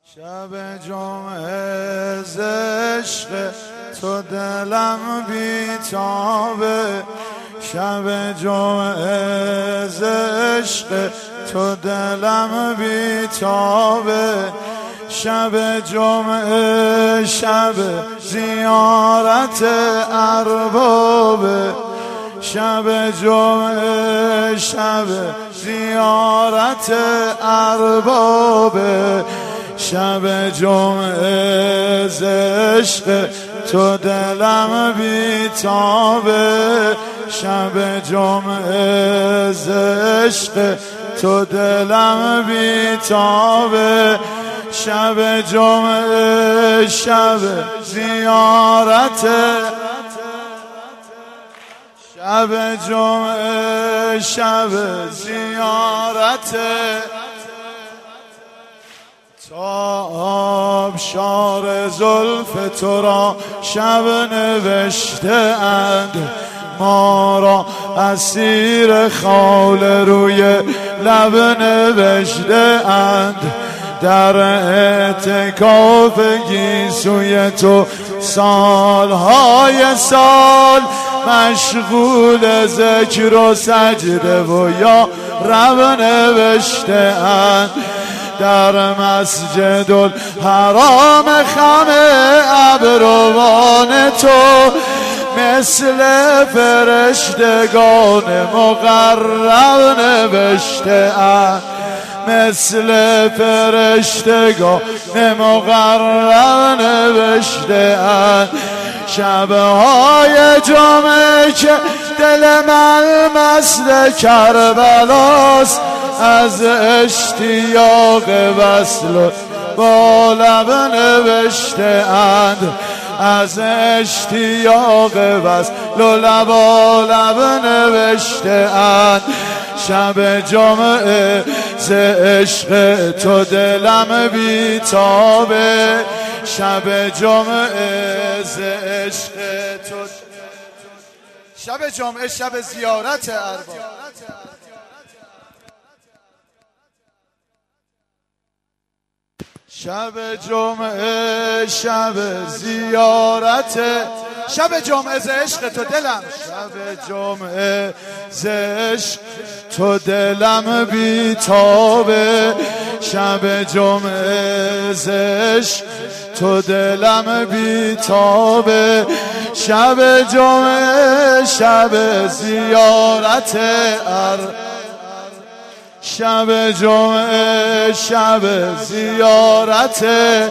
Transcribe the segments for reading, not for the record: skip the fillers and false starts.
شب جمعه ز عشق تو دلم بیتابه، شب جمعه ز عشق تو دلم بیتابه، شب جمعه شب زیارت اربابه، شب جمعه شب زیارت اربابه، شب جمعه ز عشق تو دلم بیتابه، شب جمعه ز عشق تو دلم بیتابه، شب جمعه شب زیارت، شب جمعه شب زیارت، تا آبشار زلف تو را شب نوشته اند، ما را اسیر خال روی لب نوشته اند، در اعتکاف گیسوی تو سالهای سال مشغول ذکر و سجده و یا رب نوشته اند، در مسجد الحرام خم ابروان تو مثل فرشتگان مقرب نوشته اند، مثل فرشتگان مقرب نوشته اند، شبهای جمعه که دل من مست کربلاست، از اشتیاق وصل با لب نوشته اند، از اشتیاق وصل و لب نوشته اند، شب جمعه ز عشق تو دلم بیتابه، شب جمعه ز عشق تو، شب جمعه شب زیارت ارباب، شب جمعه شب زیارت، شب جمعه ز عشق تو دلم، شب جمعه ز عشق تو دلم بیتابه، شب جمعه ز عشق تو دلم بیتابه، شب جمعه شب زیارت شب جمعه شب زیارت،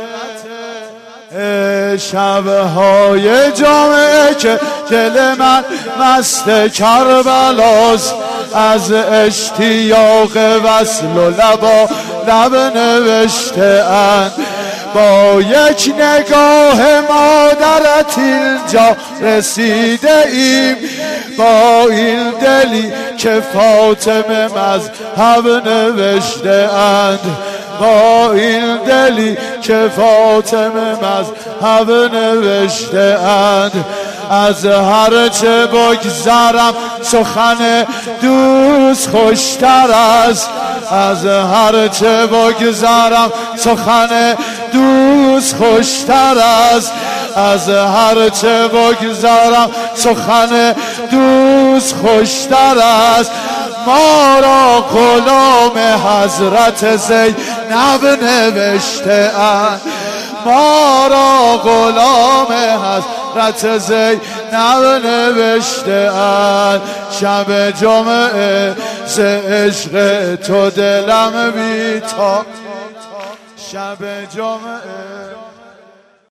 شبهای جمعه که دل من مست کربلاست، از اشتیاق وصل و لب نوشته اند، با یک نگاه مادرت اینجا رسیده ایم، با این دلی که فاطمه مذهب نوشته اند، با این دلی که فاطمه مذهب نوشته اند، از هرچه بگذرم سخن دوست خوشتر است، از هرچه بگذرم سخن دوست خوشتر است، از هرچه بگذرم سخن دوست خوشتر است، ما را غلام حضرت زینب نوشته اند، ما را غلام حضرت زینب نوشته اند، شب جمعه ز عشق تو دلم بیتاب، شب جمعه